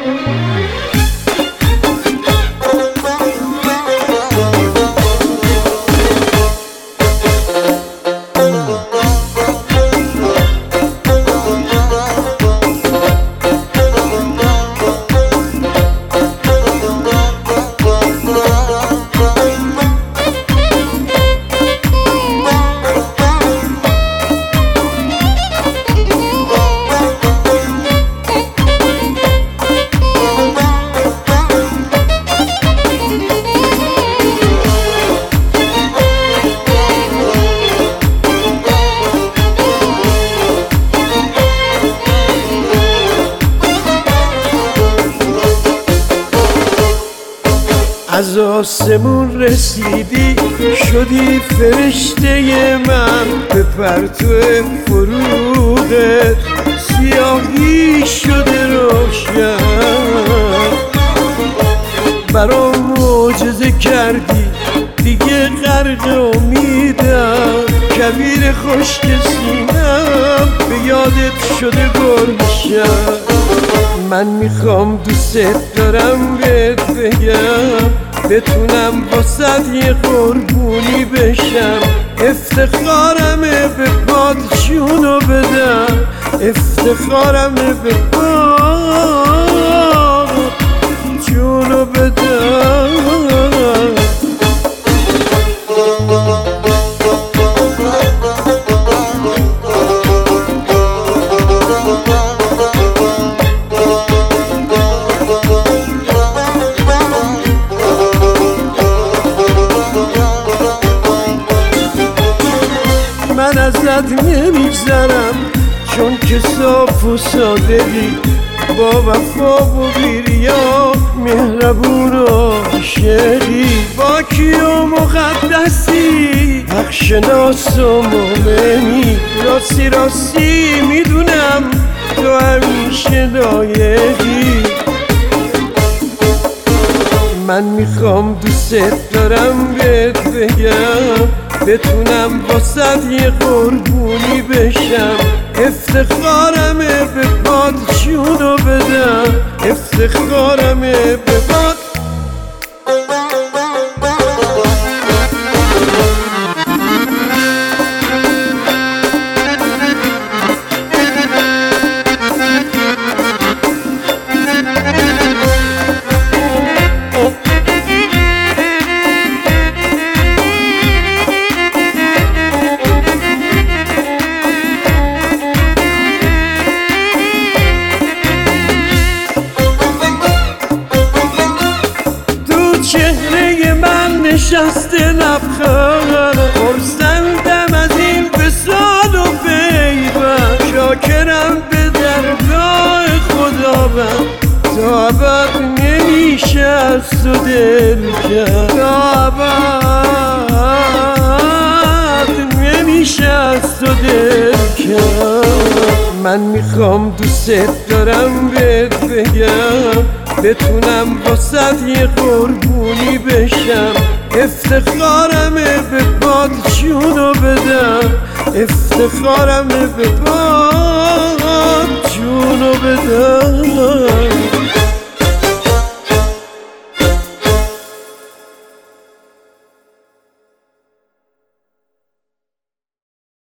از آسمون رسیدی شدی فرشته من، به پرتو فروغت سیاهی شده روشن. برام معجزه کردی دیگه غرق امیدم، کبیر خشک سینم به یادت شده گلشن. من میخوام دوست دارم بهت بگم، بتونم واسه یه قربونی بشم. افتخارمه به پات جونو بدم، افتخارمه به پات جونو بدم. من ازت نمیگذرم چون که صاف و صادقی، با وفا و بیریا، مهربون و عاشقی. پاکی و مقدسی، حق شناس و مومنی، راستی راستی میدونم تو همیشه لایقی. من میخوام دوست دارم بهت بگم، بتونم واسه یه قربونی بشم. افتخارمه به پات جونو بدم، افتخارمه به پات. چهره من نشسته لبخند، خرسندم از این وصال و پیوند. شاکرم به درگاه خداوند، تا ابد نمیشه از تو دل کرد، تا ابد نمیشه از تو دل کرد. من میخوام دوست دارم بهت بگم، بتونم واسه یه قربونی بشم. افتخارمه به پات جونو بدم، افتخارمه به پات جونو بدم.